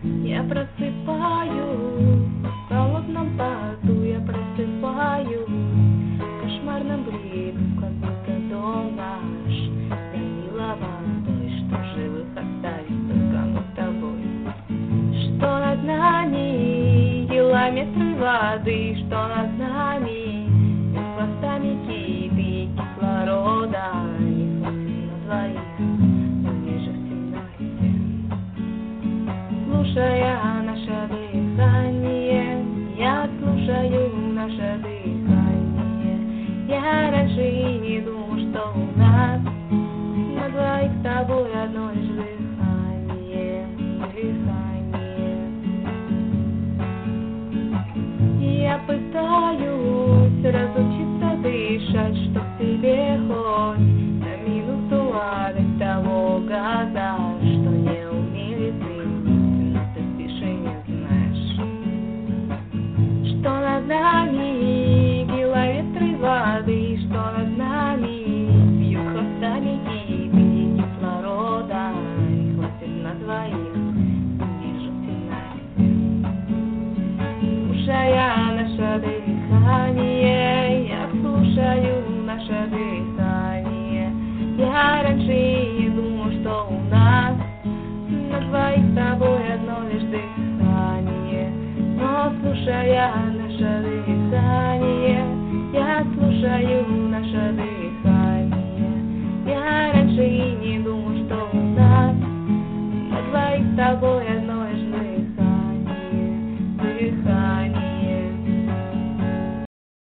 Я просыпаюсь в холодном поту, я просыпаюсь в кошмарном бреду, как будто дом наш залила водой, что живых оставить только мы с тобой. Что над нами километры воды, что над нами над хвостами киты, кислорода не хватит на двоих, мне же в темноте. Слушая наше дыхание, я слушаю наше дыхание. Я раньше и не думал, что у нас на двоих с тобой одно лишь дыхание, дыхание. Я пытаюсь разучиться дышать, чтоб тебе хоть на минуту отдать того газа, что не умели ты, но ты спишь и не знаешь. Что над нами километры воды, что над нами бьют хвостами киты, кислорода не хватит на двоих, вижу в темноте. Слушая наше дыхание, я слушаю наше дыхание. Я раньше и не думал, что у нас на двоих с тобой одно лишь дыхание. Но слушая наше дыхание, я слушаю